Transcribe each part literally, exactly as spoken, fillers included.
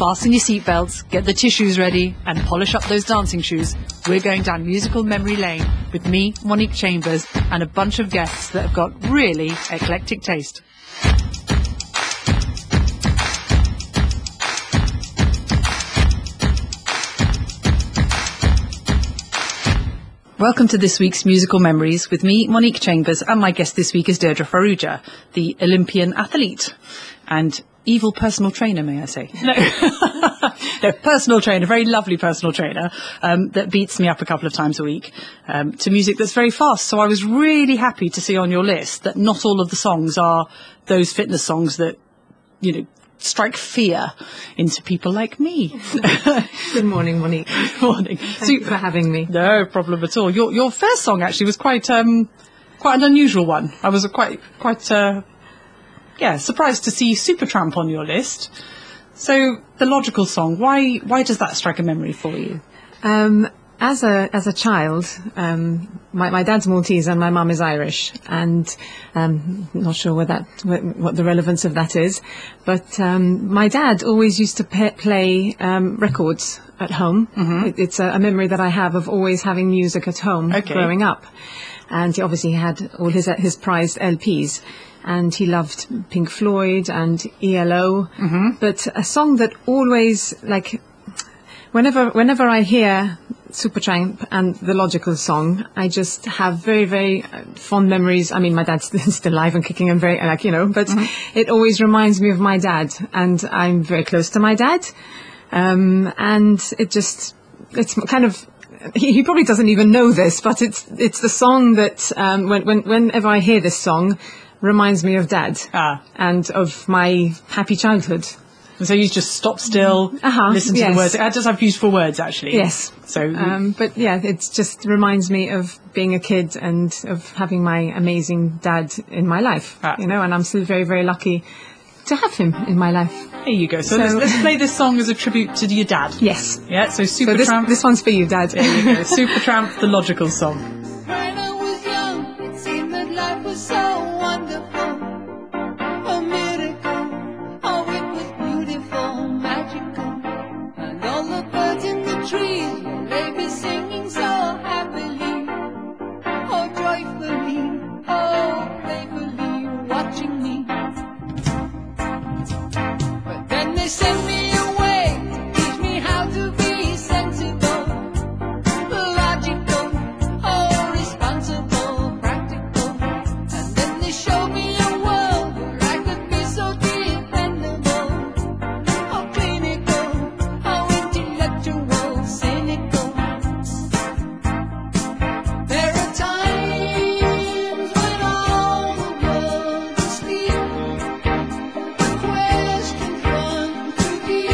fasten your seatbelts, get the tissues ready, and polish up those dancing shoes. We're going down musical memory lane with me, Monique Chambers, and a bunch of guests that have got really eclectic taste. Welcome to this week's Musical Memories with me, Monique Chambers, and my guest this week is Deirdre Farrugia, the Olympian athlete and evil personal trainer, may I say. No, no personal trainer, very lovely personal trainer um, that beats me up a couple of times a week um, to music that's very fast. So I was really happy to see on your list that not all of the songs are those fitness songs that, you know, strike fear into people like me. Good morning, Monique. Morning. Thank so, you for having me. No problem at all. Your your first song actually was quite um quite an unusual one. I was quite quite uh, yeah surprised to see Supertramp on your list. So the logical song. Why why does that strike a memory for you? Um, as a as a child, um, my my dad's Maltese and my mum is Irish, and um, not sure what that what, what the relevance of that is, but um, my dad always used to pe- play um, records at home. Mm-hmm. It, it's a, a memory that I have of always having music at home okay. growing up, and he obviously had all his his prized L Ps. And he loved Pink Floyd and E L O, mm-hmm. but a song that always, like, whenever whenever I hear Supertramp and the logical song, I just have very, very fond memories. I mean, my dad's still alive and kicking and very, like, you know, but mm-hmm. it always reminds me of my dad, and I'm very close to my dad, um, and it just, it's kind of, he, he probably doesn't even know this, but it's it's the song that um, when, when whenever I hear this song, reminds me of Dad ah. and of my happy childhood. So you just stop still, uh-huh, listen to yes. the words. It does have beautiful words, actually. Yes. So, um, but yeah, it just reminds me of being a kid and of having my amazing dad in my life. Ah. You know, and I'm still very, very lucky to have him in my life. There you go. So, so let's, let's play this song as a tribute to your dad. Yes. Yeah. So Supertramp. So this, this one's for you, Dad. There you go. Supertramp, the logical song. When I was young, it seemed that life was so wonderful, a miracle. Oh, it was beautiful, magical, and all the birds in the trees, they be singing so happily, oh joyfully, oh playfully, watching me. But then they sent me away to teach me how to be sensible, logical, oh responsible, practical. And then they showed me a world where I could be so dependable, oh clinical, oh intellectual, cynical. There are times when all the world is asleep, a question from too deep.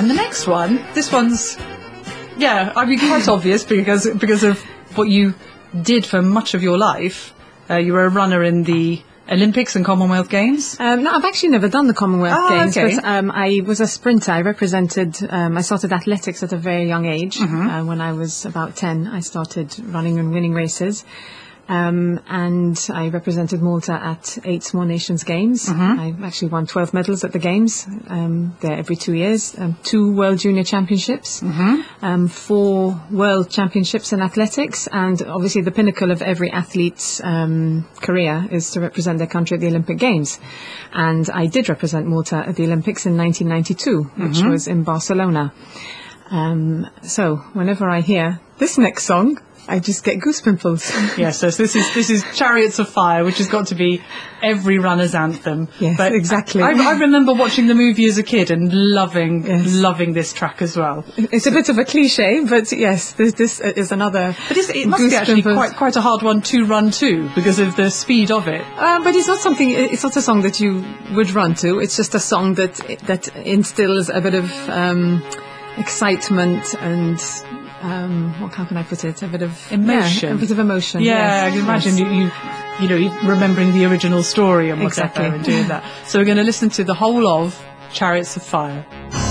And the next one, this one's, yeah, I mean, quite obvious because because of what you did for much of your life. Uh, you were a runner in the Olympics and Commonwealth Games. Um, no, I've actually never done the Commonwealth Ah, Games, okay. but um, I was a sprinter. I represented, um, I started athletics at a very young age. Mm-hmm. Uh, when I was about ten, I started running and winning races. Um, and I represented Malta at eight Small Nations Games. Mm-hmm. I actually won twelve medals at the Games. Um, there every two years. Um, two World Junior Championships. Mm-hmm. Um, four World Championships in athletics. And obviously the pinnacle of every athlete's um, career is to represent their country at the Olympic Games. And I did represent Malta at the Olympics in nineteen ninety-two, which Mm-hmm. was in Barcelona. Um, so whenever I hear this next song, I just get goose pimples. Yes, so this is this is Chariots of Fire, which has got to be every runner's anthem. Yes, exactly. I, I remember watching the movie as a kid and loving Yes. loving this track as well. It's a bit of a cliche, but yes, this, this is another. But it's, it must goose be actually pimples. quite quite a hard one to run to because of the speed of it. Uh, but it's not something. It's not a song that you would run to. It's just a song that that instills a bit of um, excitement and. Um, what how can I put it? A bit of Emotion. yeah, a bit of emotion. Yeah, yes, I can imagine yes. you, you, you know, you remembering the original story and whatever Exactly. and doing that. So we're going to listen to the whole of Chariots of Fire.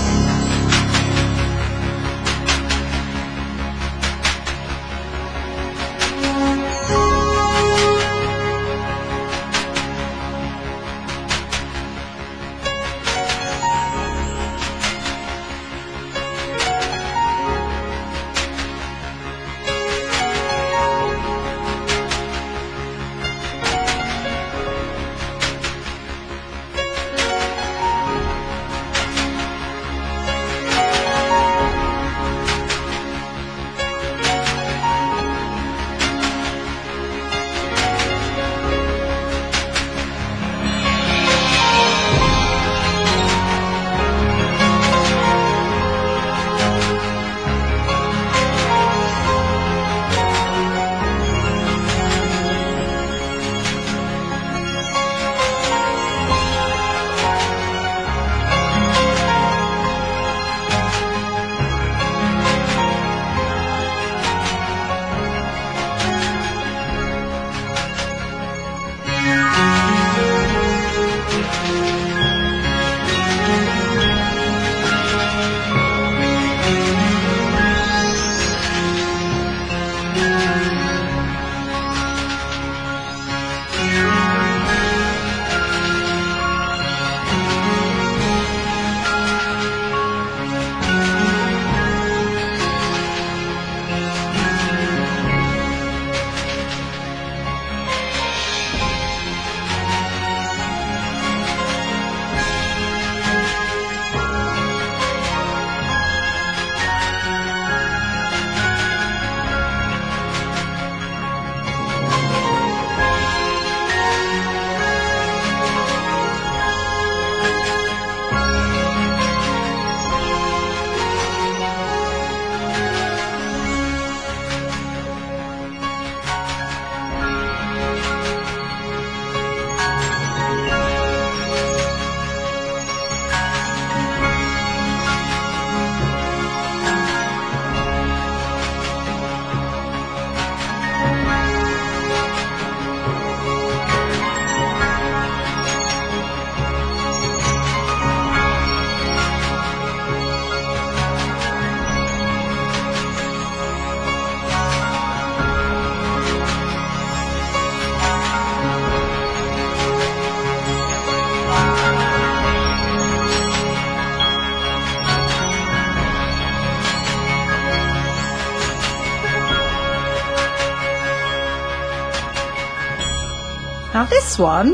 Now this one,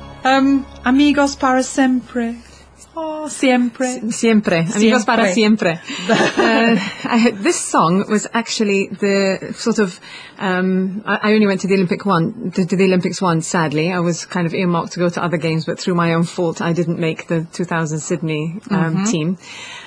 um, Amigos para siempre. Oh, siempre. Siempre. Amigos para siempre. uh, I, this song was actually the sort of, um, I, I only went to the Olympic one, to, to the Olympics once, sadly. I was kind of earmarked to go to other games, but through my own fault, I didn't make the two thousand Sydney um, team.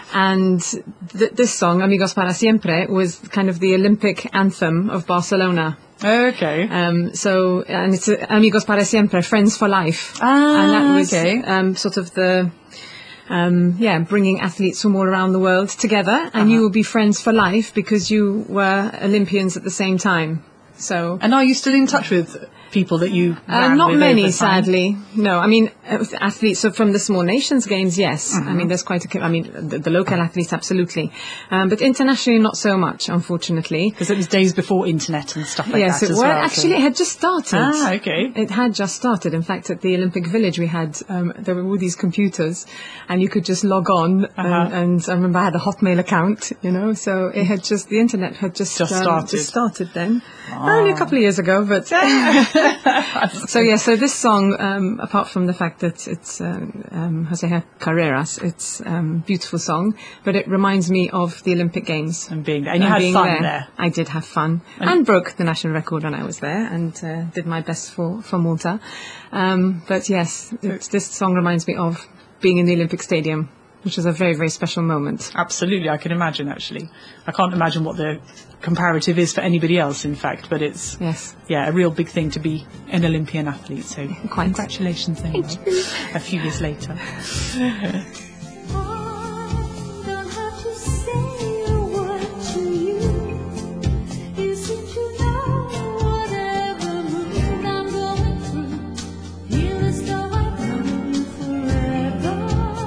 And th- this song, Amigos para siempre, was kind of the Olympic anthem of Barcelona. Okay. Um, so, and it's uh, Amigos para siempre, friends for life. Ah, and that was okay. um, sort of the um, yeah, bringing athletes from all around the world together, and you will be friends for life because you were Olympians at the same time. So, And are you still in touch with people that you uh, ran not with many, over time? sadly. No, I mean, uh, athletes are from the Small Nations Games, yes. I mean, there's quite a, co- I mean, the, the local athletes, absolutely. Um, but internationally, not so much, unfortunately. Because it was days before internet and stuff like Yes, that it as was. well. so- Actually, it had just started. Ah, okay. It had just started. In fact, at the Olympic Village, we had, um, there were all these computers, and you could just log on. Uh-huh. And, and I remember I had a Hotmail account, you know, so it had just, the internet had just, Just um, started. just started then. Only a couple of years ago, but. So, yeah, so this song, um, apart from the fact that it's uh, um, Jose Carreras, it's a um, beautiful song, but it reminds me of the Olympic Games. And being there. And you And had being fun there. there. I did have fun and, broke the national record when I was there and uh, did my best for, for Malta. Um, but yes, it's, this song reminds me of being in the Olympic Stadium, which was a very, very special moment. Absolutely, I can imagine, actually. I can't imagine what the comparative is for anybody else, in fact, but it's, Yes. yeah, a real big thing to be an Olympian athlete. So Quite. congratulations anyway, a few years later. I don't have to say a word to you. You seem to know whatever mood I'm going through. Feel as though I've known you forever.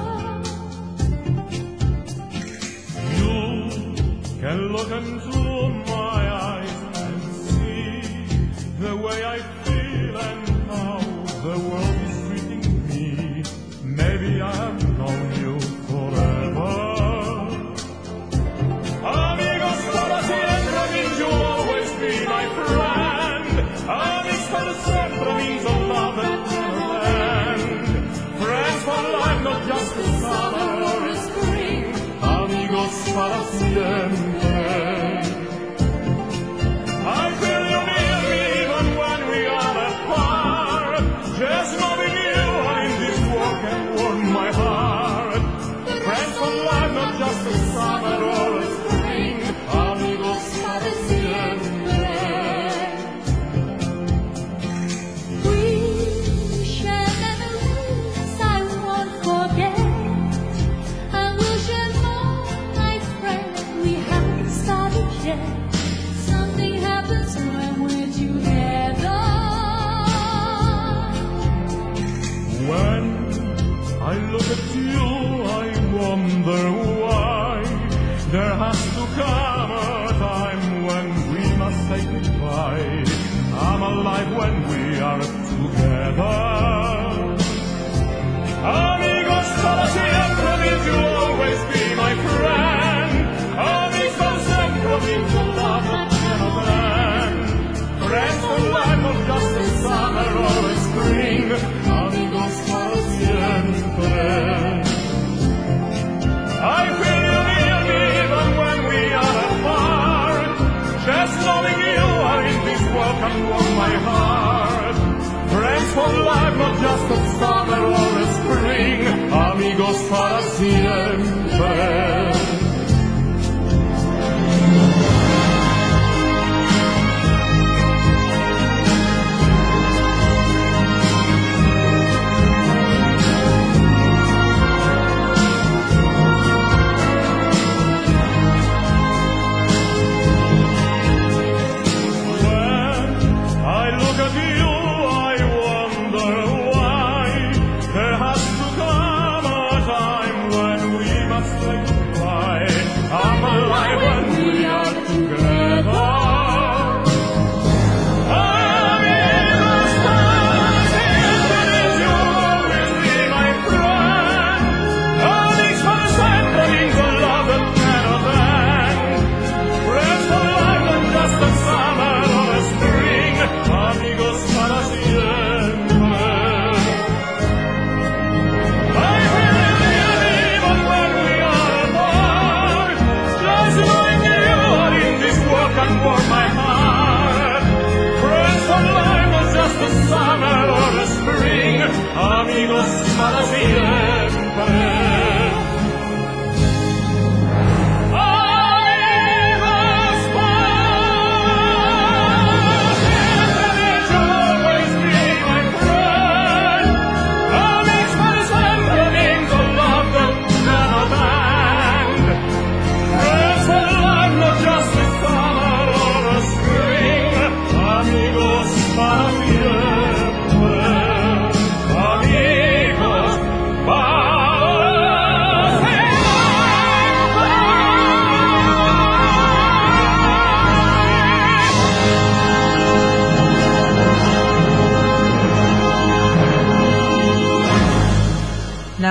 You can look into my eyes and see the way I feel and how the world is treating me. Maybe I have known you forever. Amigos para siempre means you'll always be my friend. Amigos para siempre means a love that never ends. Friends for life, not just a summer or a spring. Amigos para siempre. I feel you near me even when we are apart. Just loving you in this world can warm my heart. Friends for life, not just a summer or a spring. Amigos para siempre. We share memories I won't forget. I will share more, my friend. We haven't started yet. Something happens when we're together. When I look at you, I wonder why there has to come a time when we must say goodbye. I'm alive when we are together. Amigos para siempre means you'll always be my friend. Amigos para siempre means a love that never ends. Friends for life, not just a summer or a spring. Amigos para siempre. I feel you near me even when we are apart. Just loving you in this world can warm my heart. Friends for life,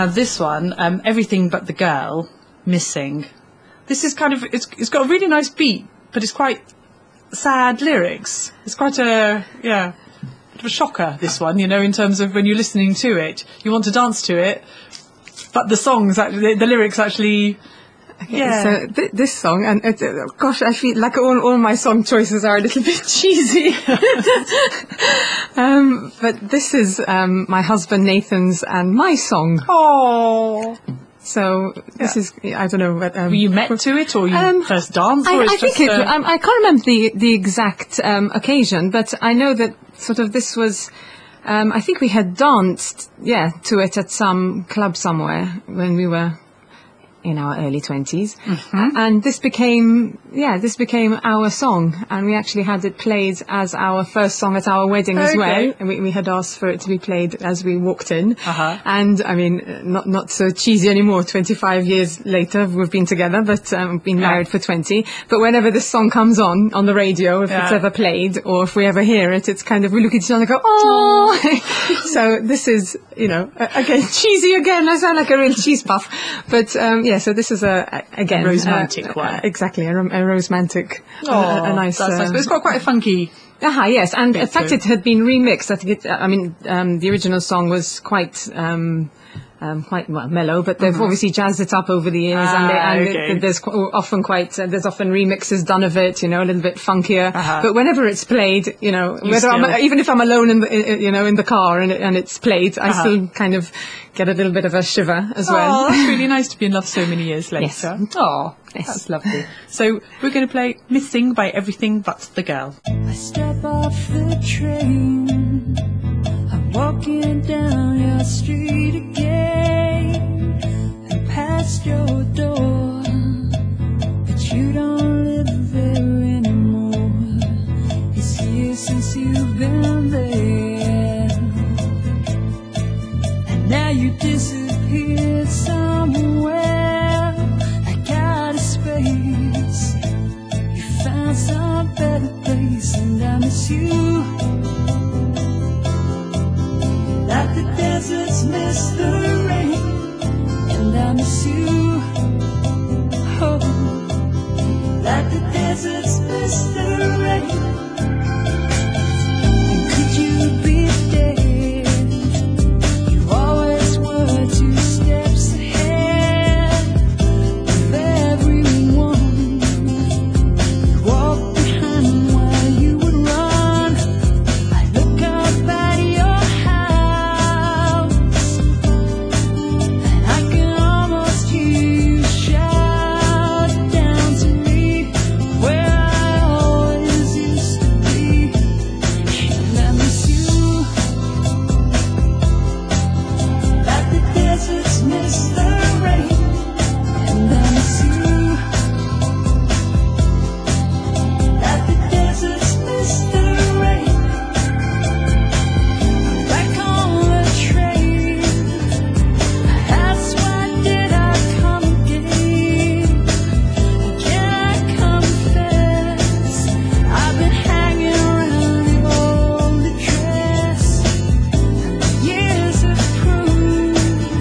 Now this one, um, Everything But the Girl, Missing. This is kind of, it's, it's got a really nice beat, but it's quite sad lyrics. It's quite a, yeah, bit of a shocker, this one, you know, in terms of when you're listening to it. You want to dance to it, but the songs, actually, the, the lyrics actually... Okay, Yeah. so th- this song, and it, uh, gosh, I feel like all, all my song choices are a little bit cheesy. um, but this is um, my husband Nathan's and my song. Oh. So this Yeah. is, I don't know, but um, Were you met to it, or you Um, first danced, I, or it's I think just, it, uh, um, I can't remember the the exact um, occasion, but I know that sort of this was. Um, I think we had danced, yeah, to it at some club somewhere when we were in our early twenties, Mm-hmm. and this became, yeah, this became our song, and we actually had it played as our first song at our wedding as Okay. well, and we, we had asked for it to be played as we walked in, Uh-huh. and I mean, uh, not not so cheesy anymore. twenty-five years later, we've been together, but um, we've been Yeah. married for twenty. But whenever this song comes on on the radio, if it's Yeah. ever played, or if we ever hear it, it's kind of we look at each other and go, oh. So this is, you know, a- again cheesy again. I sound like a real cheese puff, but um, yeah. So this is a, a again A romantic uh, one. uh, exactly a, rom- a romantic, Oh, a, a nice. that's nice. uh, But it's got quite a funky... Aha, yes, and in Bit fact too. it had been remixed. I think it, I mean, um, the original song was quite, um, um, quite well mellow, but they've obviously jazzed it up over the years, and, they, Mm-hmm. Ah, and okay. it, there's qu- often quite, uh, there's often remixes done of it, you know, a little bit funkier. Uh-huh. But whenever it's played, you know, You whether I'm, still- even if I'm alone in the, i- i- you know, in the car and, it, and it's played, I Uh-huh. still kind of get a little bit of a shiver as Oh, well. that's really nice to be in love so many years later. Yes. Oh, Yes. that's lovely. So we're going to play Missing by Everything But the Girl. I step off the train. I'm walking down your street again and past your door, but you don't live there anymore. It's years since you've been there, and now you disappeared somewhere. I got a space. You found some better place, and I miss you. Like the deserts miss the rain, and I miss you. Oh, like the deserts miss the rain. And could you be dead? You always were two steps ahead of everyone. Walk behind while you would run. I look up at your house, and I can almost hear you shout down to me where I always used to be. And I miss you, like the deserts miss the rain. And I miss you, like the deserts miss the rain. Back on the train, that's why did I come again? Can I confess, I've been hanging around your old address, and the years have proved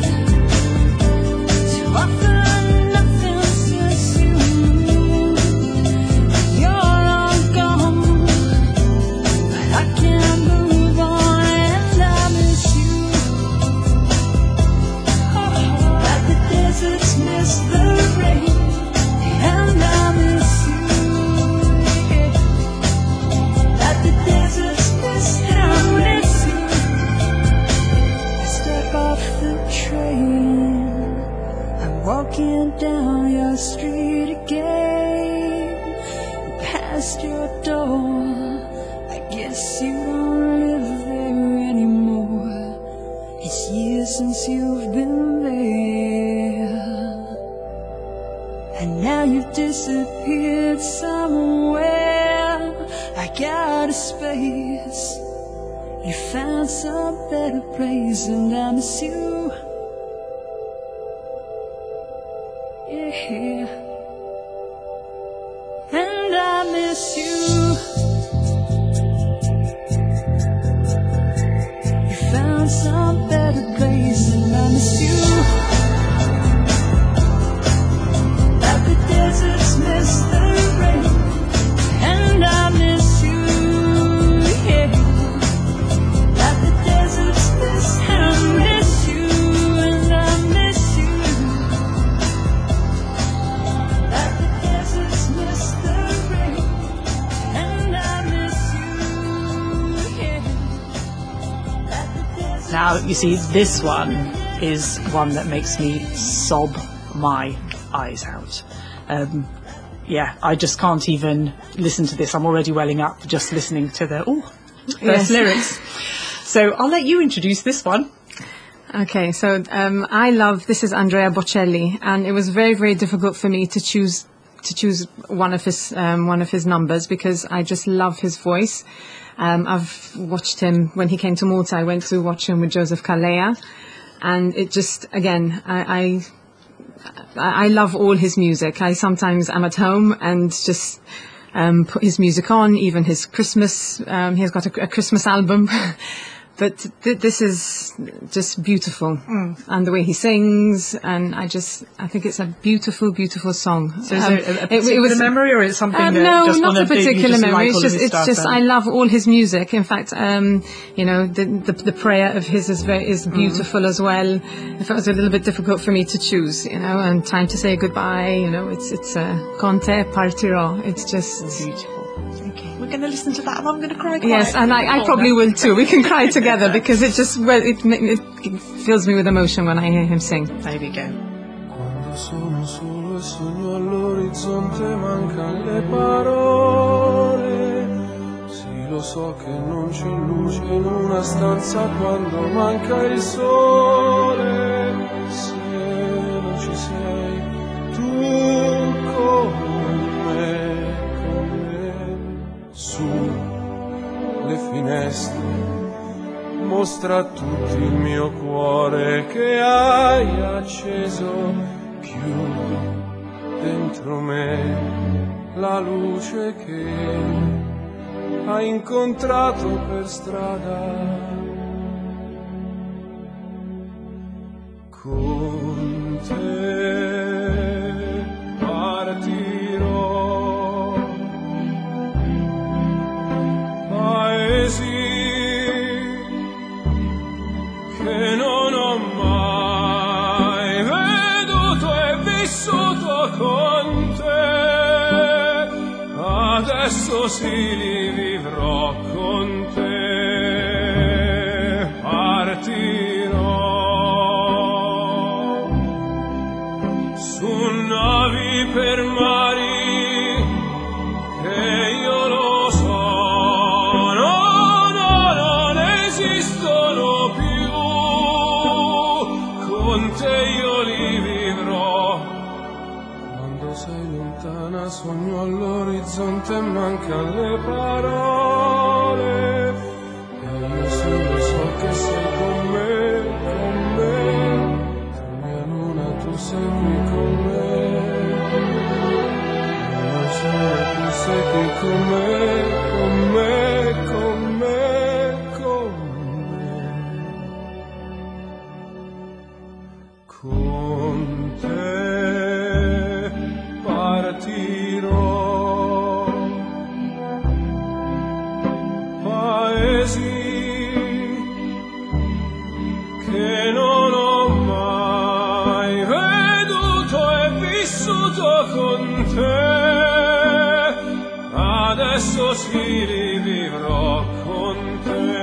to offer nothing since you moved. You're all gone, but I can't move on, and I miss you. Like the deserts miss the rain, and I miss you. Like the deserts miss the rain. I step off the train. I'm walking down your street again, past your door. I guess you don't live there anymore. It's years since you've been there, and now you've disappeared somewhere. I got a space. You found some better place, and I miss you. Yeah, and I miss you. You found some better place, and I miss you. Now, you see, this one is one that makes me sob my eyes out. Um, yeah, I just can't even listen to this. I'm already welling up just listening to the ooh, Yes. first lyrics. So I'll let you introduce this one. Okay, so um, I love, this is Andrea Bocelli, and it was very, very difficult for me to choose to choose one of his um, one of his numbers because I just love his voice. Um, I've watched him when he came to Malta. I went to watch him with Joseph Calleja, and it just again I, I I love all his music. I sometimes am at home and just um, put his music on, even his Christmas. Um, he's got a, a Christmas album. But th- this is just beautiful, mm. and the way he sings, and I just, I think it's a beautiful, beautiful song. So is Um, it a particular it was, memory, or is it something um, that no, just not one a of the- you particular just memory. like It's all of just, his it's stuff just, and- I love all his music. In fact, um, you know, the, the the prayer of his is very is beautiful as well. If it was a little bit difficult for me to choose, you know, and time to say goodbye, you know, it's it's uh, Con te partirò. It's just Beautiful. Okay, we're going to listen to that, and I'm going to cry. Quite yes, and I, I probably will too. We can cry together because it just well, it, ma- it fills me with emotion when I hear him sing. There we go. Quando sono solo e sogno all'orizzonte mancan le parole. Sì, lo so che non c'è luce in una stanza quando manca il sole. Se non ci sei tu con me, con me, su le finestre. Mostra a tutti il mio cuore che hai acceso, chiudi dentro me la luce che hai incontrato per strada. Con te partirò, paesi che non ho mai veduto e vissuto con te, adesso sì li vivrò con te, partirò su navi per mari che io lo so, no, no, non esistono più. Con te io li vivrò. Quando sei lontana sogno all'orizzonte e mancan le parole. E io solo so che sei con me, con me. Tu mia luna, tu sei qui con me. Non so, tu sei qui con me, con me, con me, con me. Con te partirò, paesi che non ho mai veduto e vissuto con te, adesso sì li vivrò con te,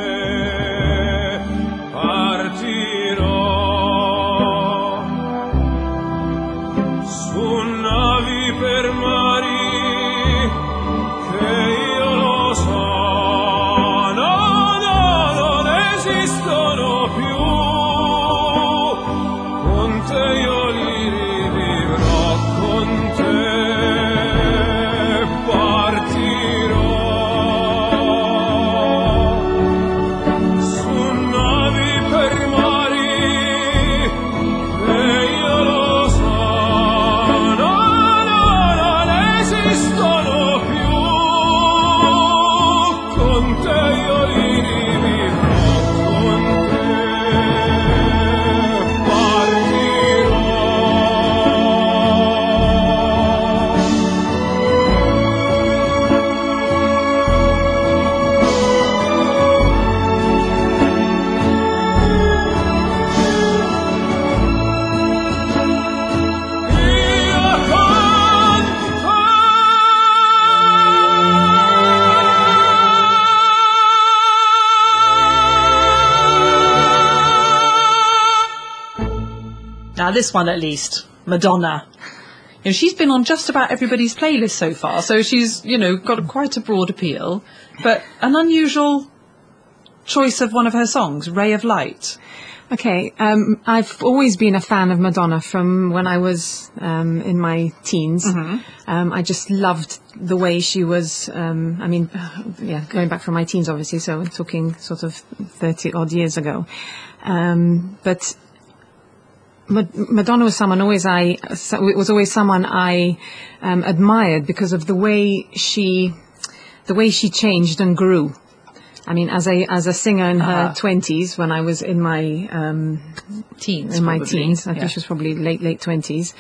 partirò. Per mari che io lo so, no, no, non esistono più. Con te io li rivivrò, con te partirò. Su navi per mari che io lo so. Con te io li rivivrò, con te Now this one at least, Madonna. You know, she's been on just about everybody's playlist so far, so she's, you know, got quite a broad appeal. But an unusual choice of one of her songs, Ray of Light. Okay, um, I've always been a fan of Madonna from when I was um, in my teens. Um, I just loved the way she was, um, I mean, yeah, going back from my teens, obviously, so talking sort of thirty odd years ago. Um, but Ma- Madonna was someone always I, so- was always someone I um, admired because of the way she, the way she changed and grew. I mean, as a as a singer in her Uh-huh. twenties, when I was in my um, Teens, in my probably. teens, I Yeah. think she was probably late late twenties.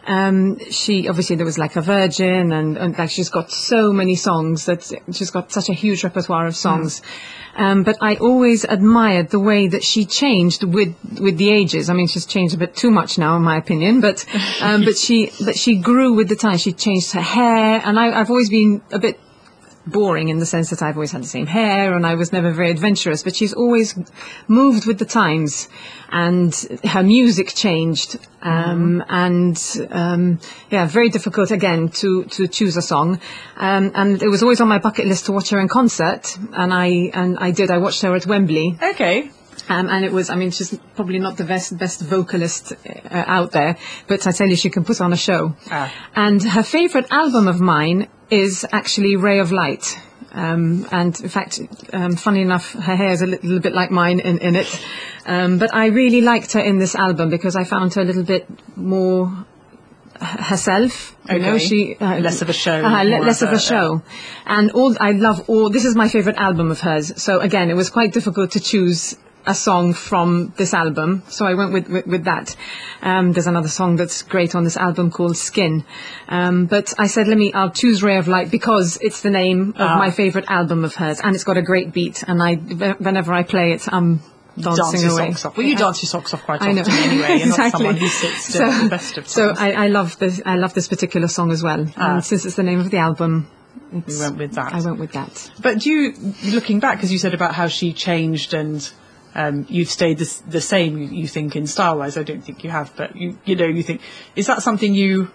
Um, she obviously there was like a Virgin, and, and like she's got so many songs that she's got such a huge repertoire of songs. Um, but I always admired the way that she changed with with the ages. I mean, she's changed a bit too much now, in my opinion. But um, but she but she grew with the time. She changed her hair, and I, I've always been a bit boring in the sense that I've always had the same hair and I was never very adventurous, but she's always moved with the times, and her music changed. Um, and, um, yeah, very difficult again to, to choose a song. Um, and it was always on my bucket list to watch her in concert. And I, and I did, I watched her at Wembley. Okay. Um, and it was, I mean, she's probably not the best best vocalist uh, out there, but I tell you, she can put on a show. Ah. And her favourite album of mine is actually Ray of Light. Um, and in fact, um, funny enough, her hair is a little bit like mine in, in it. Um, but I really liked her in this album because I found her a little bit more h- herself. You know, Okay. she uh, Less of a show, Uh, le- more less of of a- a show. And all I love all. This is my favourite album of hers. So again, it was quite difficult to choose a song from this album, so I went with with, with that. Um, there's another song that's great on this album called Skin, um, but I said, let me, I'll choose Ray of Light because it's the name of Ah. my favourite album of hers, and it's got a great beat, and I, whenever I play it, I'm dancing Dance your away. socks off. Well, you Yeah. dance your socks off quite I often know. anyway. You're Exactly. not someone who sits still at the best of times. So I, I love this. I love this particular song as well, Ah. and since it's the name of the album, it's, We went with that. I went with that. But do you, looking back, because you said about how she changed and um, you've stayed the, s- the same, you, you think, in style-wise, I don't think you have, but you, you know, you think, is that something you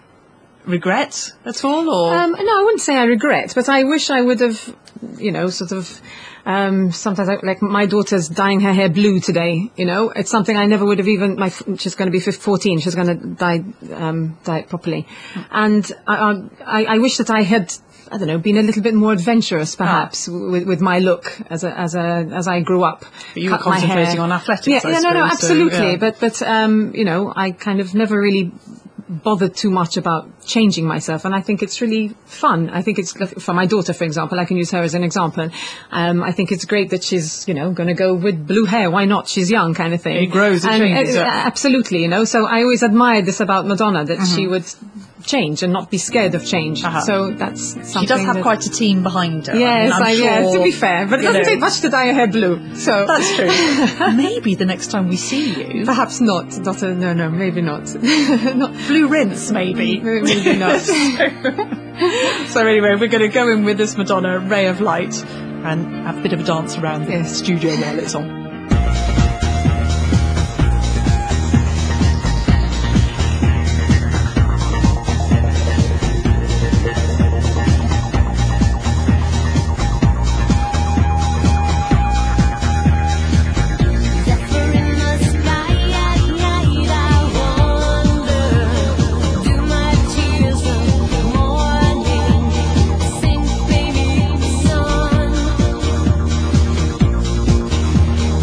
regret at all, or? Um, no, I wouldn't say I regret, but I wish I would have, you know, sort of. Um, sometimes, I, like my daughter's dyeing her hair blue today. You know, it's something I never would have even. My f- she's going to be fourteen. She's going to dye um, dye it properly, and I, I, I wish that I had. I don't know, been a little bit more adventurous, perhaps, with, with my look as a, as a as I grew up. But you were Cut my hair. concentrating on athletics, Yeah, I yeah, no, no, suppose, so, absolutely. yeah. But but um, you know, I kind of never really bothered too much about changing myself, and I think it's really fun. I think it's for my daughter, for example. I can use her as an example. Um, I think it's great that she's, you know, going to go with blue hair. Why not? She's young, kind of thing. It grows, it And, changes, uh, yeah. absolutely, you know. So I always admired this about Madonna, that Mm-hmm. she would change and not be scared of change. Uh-huh. So that's something. She does have that- quite a team behind her. Yes, I mean, I'm I, yeah. sure, To be fair, but it you doesn't know, take much to dye her hair blue. So That's true. Maybe the next time we see you, perhaps not. Not a, no, no, maybe not. not blue rinse, maybe. maybe not. So anyway, we're going to go in with this Madonna, Ray of Light, and have a bit of a dance around the Yes. studio while it's on. Zephyr in the sky, I wonder, do my tears of morning sink, baby sun?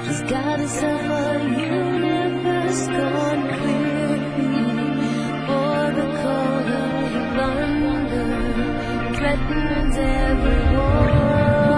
He's got himself a universe gone crazy. For the color thunder threatens everyone.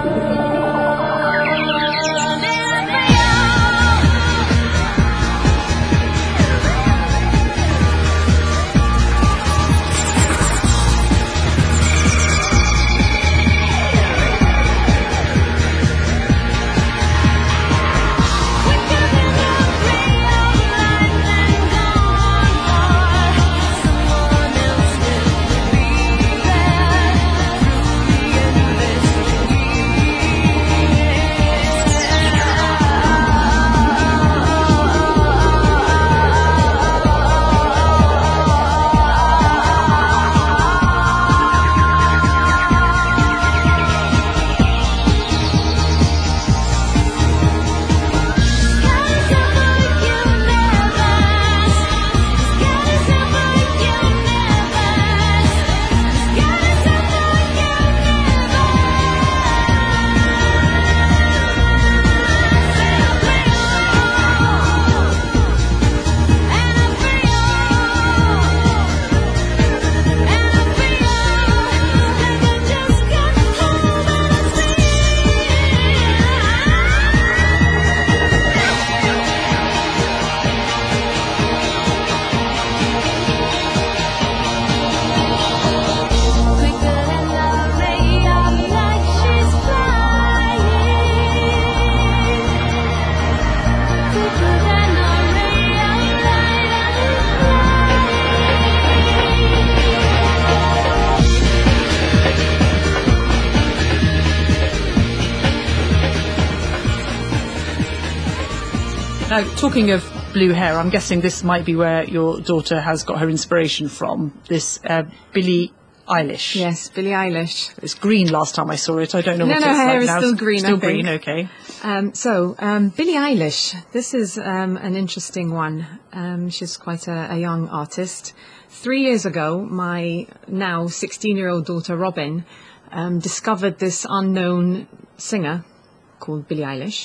Now, talking of blue hair, I'm guessing this might be where your daughter has got her inspiration from, this uh, Billie Eilish. Yes, Billie Eilish. It was green last time I saw it. I don't know No, what no, it's her like hair is now. still It's green, I Still think. green, okay. Um, so, um, Billie Eilish, this is um, an interesting one. Um, she's quite a, a young artist. Three years ago, my now sixteen-year-old daughter Robin um, discovered this unknown singer called Billie Eilish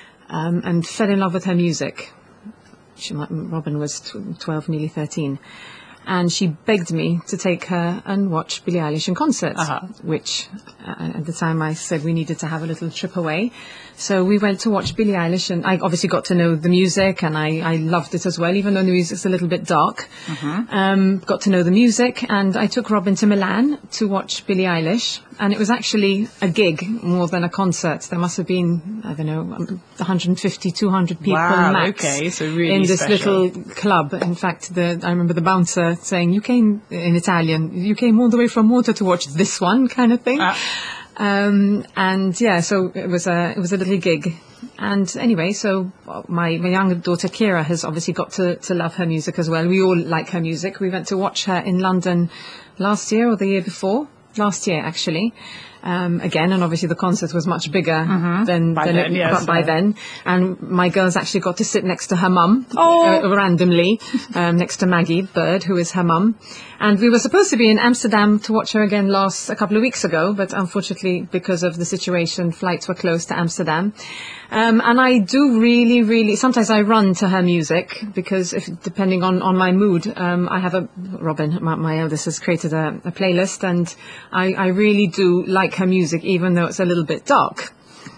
um, and fell in love with her music. She might, Robin was tw- twelve, nearly thirteen. And she begged me to take her and watch Billie Eilish in concert, Uh-huh. which uh, at the time I said we needed to have a little trip away. So we went to watch Billie Eilish, and I obviously got to know the music, and I, I loved it as well, even though the music's a little bit dark. Um, got to know the music, and I took Robin to Milan to watch Billie Eilish, and it was actually a gig more than a concert. There must have been, I don't know, um, one hundred fifty, two hundred people Wow, max okay, so really in this special. little club. In fact, the, I remember the bouncer saying, you came, in Italian, you came all the way from Malta to watch this one, kind of thing. Ah. Um, and yeah, so it was a, it was a little gig. And anyway, so my, my younger daughter Kira has obviously got to, to love her music as well. We all like her music. We went to watch her in London last year or the year before. Last year, actually. Um, again, and obviously the concert was much bigger than, By than then, it, yes, by yeah. then. And my girls actually got to sit next to her mum Oh. uh, randomly, um, next to Maggie Bird, who is her mum. And we were supposed to be in Amsterdam to watch her again last a couple of weeks ago, but unfortunately, because of the situation, flights were closed to Amsterdam. Um, and I do really, really, sometimes I run to her music because if, depending on, on my mood, um, I have a, Robin, my, my eldest, has created a, a playlist, and I, I really do like her music, even though it's a little bit dark.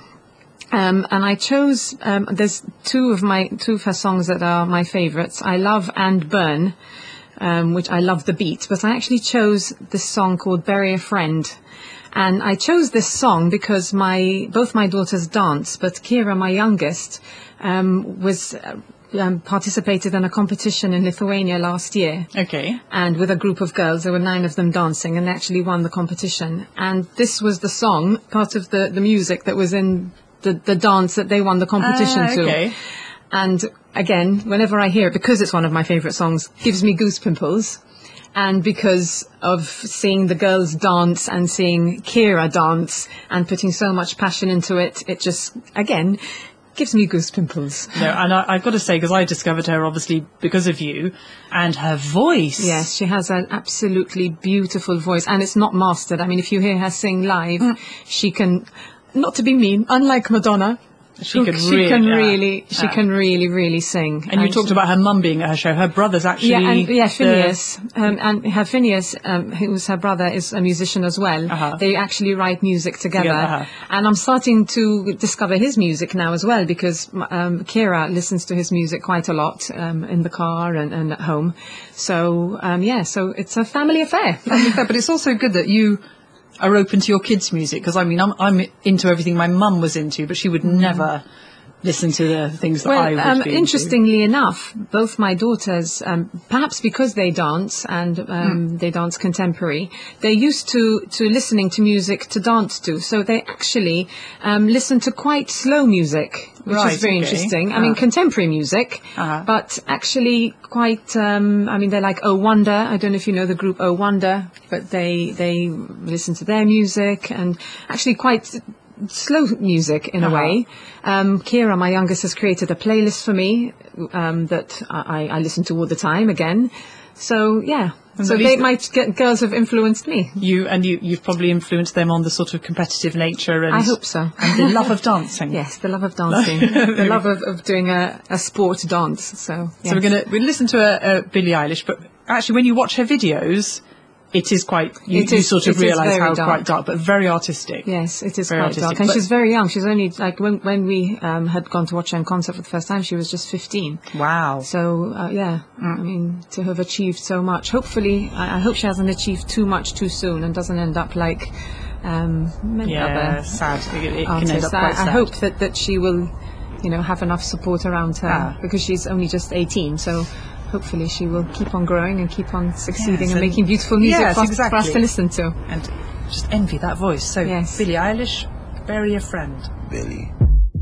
Um, and I chose, um, there's two of my, two of her songs that are my favorites. I love And Burn, um, which I love the beat, but I actually chose this song called Bury a Friend. And I chose this song because my, both my daughters dance, but Kira, my youngest, um, was, uh, um, participated in a competition in Lithuania last year. Okay. And with a group of girls, there were nine of them dancing, and they actually won the competition. And this was the song, part of the, the music that was in the, the dance that they won the competition Ah, to. okay. And again, whenever I hear it, because it's one of my favourite songs, gives me goose pimples. And because of seeing the girls dance and seeing Kira dance and putting so much passion into it, it just, again, gives me goose pimples. No, and I, I've got to say, because I discovered her obviously because of you, and her voice. Yes, she has an absolutely beautiful voice, and it's not mastered. I mean, if you hear her sing live, she can, not to be mean, unlike Madonna, She Who- could she really, can yeah. really, she Yeah. can really, really sing. And you talked about her mum being at her show. Her brother's actually Yeah, and, yeah, the- Phineas, um, and her Phineas, um, who's her brother, is a musician as well. Uh-huh. They actually write music together, Together, uh-huh. and I'm starting to discover his music now as well because um, Kira listens to his music quite a lot um, in the car and, and at home. So um, yeah, so it's a family affair. But it's also good that you are open to your kids' music, because I mean, I'm, I'm into everything my mum was into, but she would never listen to the things that Well, I would um, be into. interestingly enough, both my daughters, um, perhaps because they dance and um, Hmm. they dance contemporary, they're used to, to listening to music to dance to. So they actually um, listen to quite slow music, which Right, is very okay. interesting. I mean, Ah. contemporary music, Uh-huh. but actually quite, um, I mean, they're like Oh Wonder. I don't know if you know the group Oh Wonder, but they, they listen to their music and actually quite slow music in Uh-huh. a way. Um, Kira, my youngest, has created a playlist for me um, that I, I listen to all the time again. So, yeah. And so at they, least- my g- girls have influenced me. You and you, you've probably influenced them on the sort of competitive nature and I hope so. and the love of dancing. Yes, the love of dancing, the love of, of doing a, a sport dance. So, So we're gonna we listen to a, a Billie Eilish, but actually, when you watch her videos, it is quite you, It you is- sort it of is realise very how dark. quite dark, but very artistic. Yes, it is Very quite artistic, dark. And but- she's very young. She's only, like, when, when we um, had gone to watch her in concert for the first time, she was just fifteen. Wow. So, uh, yeah, I mean, to have achieved so much. Hopefully, I, I hope she hasn't achieved too much too soon and doesn't end up like um, many Yeah, other sad. It, it can end artists. up quite I, sad. I hope that, that she will, you know, have enough support around her Ah. because she's only just eighteen. So hopefully she will keep on growing and keep on succeeding Yes, and and- making beautiful music yes, for, us, for us exactly. to listen to. And just envy that voice. So, Yes. Billie Eilish, bury a friend. Billy.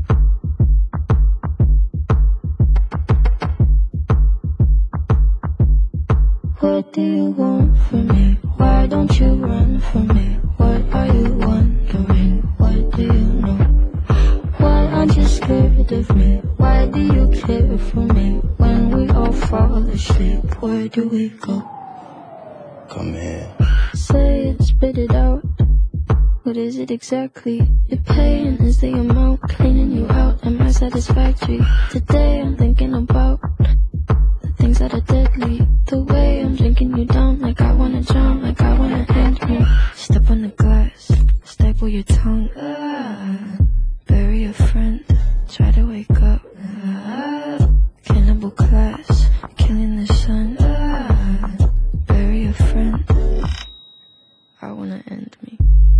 What do you want from me? Why don't you run from me? What are you wondering? What do you know? Why aren't you scared of me? Why do you care for me? When we all fall asleep, where do we go? Come here. Say it, spit it out. What is it exactly? Your pain is the amount cleaning you out. Am I satisfactory? Today I'm thinking about the things that are deadly. The way I'm drinking you down, like I wanna drown, like I wanna end me. Step on the glass, staple your tongue. Ah, bury a friend, try to wake up. Ah, cannibal class, killing the sun. Ah, bury a friend. I wanna end me.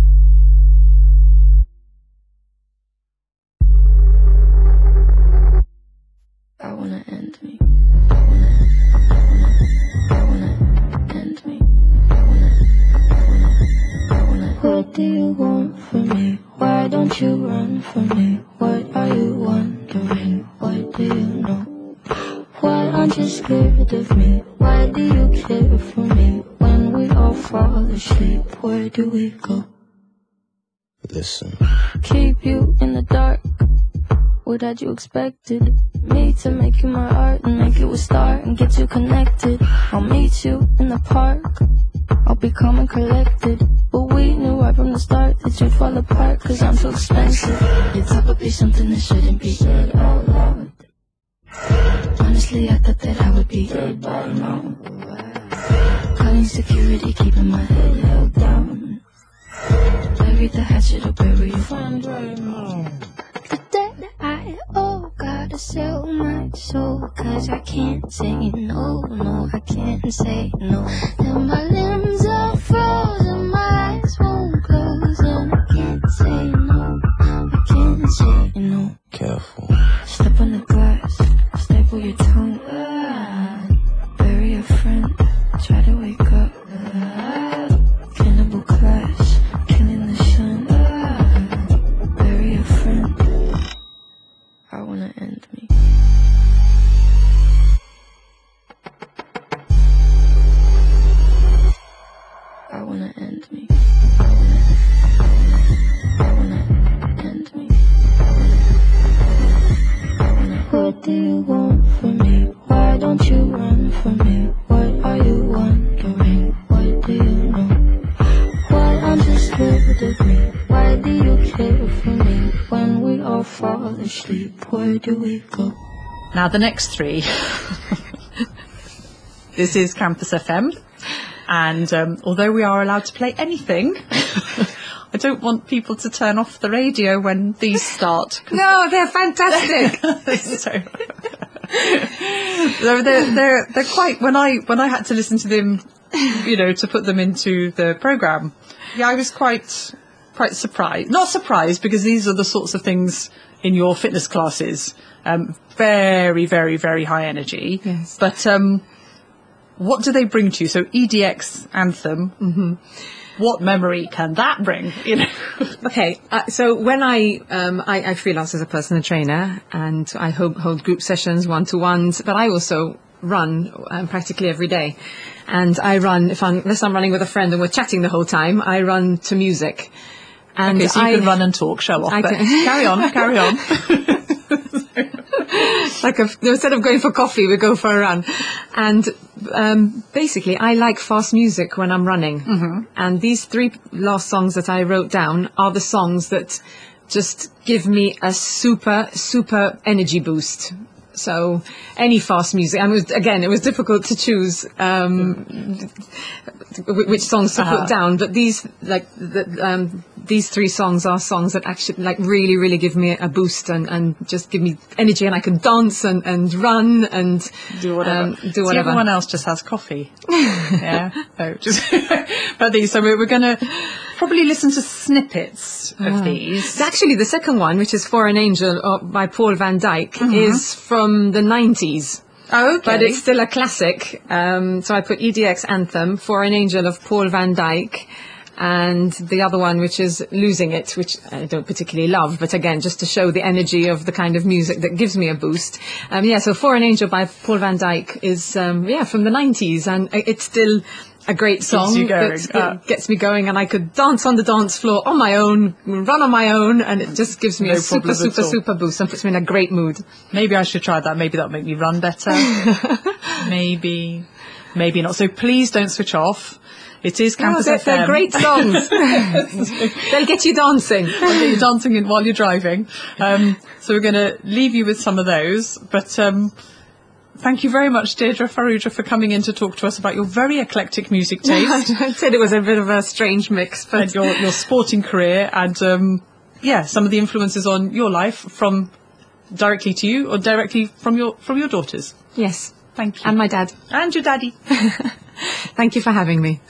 I wanna end me. I wanna, I wanna, I wanna end me. I wanna, I wanna, I wanna. What do you want from me? Why don't you run from me? What are you wondering? What do you know? Why aren't you scared of me? Why do you care for me? When we all fall asleep, where do we go? Listen. Keep you in the dark. What had you expected? Me to make you my art and make you a star and get you connected. I'll meet you in the park. I'll be calm and collected. But we knew right from the start that you'd fall apart, cause I'm too expensive. Your probably something that shouldn't be said out loud. Honestly, I thought that I would be dead by now. Calling security, keeping my head held down. Bury the hatchet or bury your friend right now. The debt I owe, gotta sell my soul, cause I can't say no, no, I can't say no. And my limbs are frozen, my eyes won't close, and I can't say no, I can't say no. Careful. Step on the glass, staple your tongue. Ah, bury a friend, try to wake up. Ah, cannibal clash, killing the sun. Ah, bury a friend. I wanna end me. I wanna end me. I wanna, I wanna, I wanna end me. I wanna, I wanna. What do you want from me? Why don't you run from me? What are you wondering? What do you know? Why aren't you scared of me? Why do you care for me? When we all fall asleep, sleep, why do we go? Now the next three. This is Campus F M, and um, although we are allowed to play anything, I don't want people to turn off the radio when these start. No, they're fantastic. so, so they're, they're they're quite. When I when I had to listen to them, you know, to put them into the program, yeah, I was quite quite surprised. Not surprised, because these are the sorts of things in your fitness classes. Um, very, very, very high energy. Yes. But um, what do they bring to you? So E D X Anthem. Mm-hmm. What memory can that bring? You know. Okay, uh, so when I, um, I I freelance as a personal trainer, and I hold, hold group sessions, one-to-ones, but I also run um, practically every day. And I run, if I'm, unless I'm running with a friend and we're chatting the whole time, I run to music. And Okay, so you I, can run and talk, show off. I But can- carry on, carry on. like a, instead of going for coffee, we go for a run. And um, basically, I like fast music when I'm running. Mm-hmm. And these three last songs that I wrote down are the songs that just give me a super, super energy boost. So any fast music, and it was, again, it was difficult to choose um, wh- which songs to Uh-huh. put down, but these, like, the, um, these three songs are songs that actually, like, really, really give me a boost and, and just give me energy, and I can dance and, and run and Do whatever. Um, do See, whatever. everyone else just has coffee. Yeah. So just but these. So we're, we're going to probably listen to snippets of these. It's actually the second one, which is For an Angel uh, by Paul van Dyk, is from the nineties. Oh, okay. But it's still a classic. Um, so I put E D X Anthem, For an Angel of Paul van Dyk, and the other one, which is Losing It, which I don't particularly love, but again, just to show the energy of the kind of music that gives me a boost. Um, yeah, so For an Angel by Paul van Dyk is, um, yeah, from the nineties, and it's still a great song you going. that Ah. gets me going, and I could dance on the dance floor on my own, run on my own, and it just gives me No a super, problem at super, all. super boost and puts me in a great mood. Maybe I should try that. Maybe that'll make me run better. maybe, maybe not. So please don't switch off. It is No, Campus they're, F M. they're great songs. They'll get you dancing. I'll get you dancing in while you're driving. Um, so we're going to leave you with some of those. But um, thank you very much, Deirdre Farrugia, for coming in to talk to us about your very eclectic music taste I said it was a bit of a strange mix, but and your, your sporting career, and um, yeah, some of the influences on your life from directly to you or directly from your from your daughters. yes. Thank you. And my dad. And your daddy. Thank you for having me.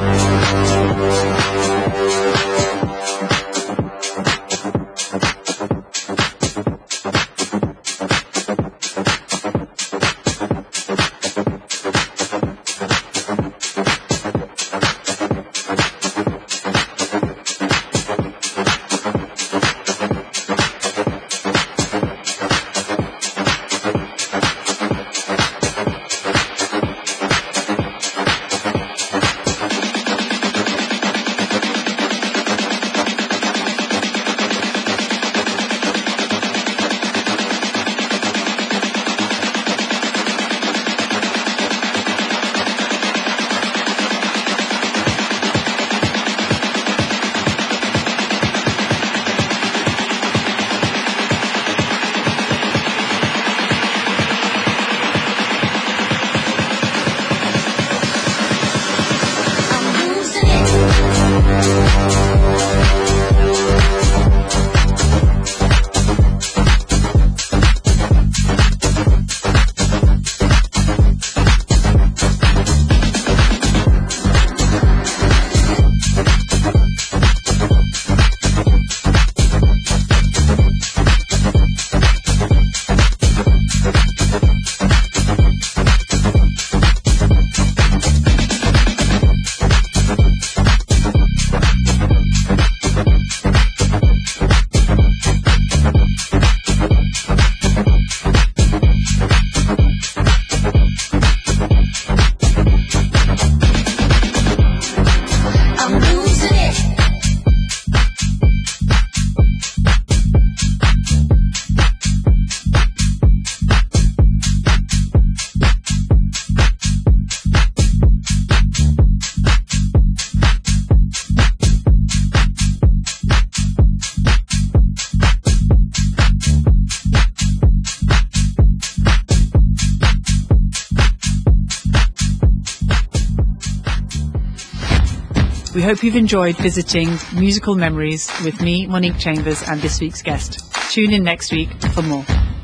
We hope you've enjoyed visiting Musical Memories with me, Monique Chambers, and this week's guest. Tune in next week for more.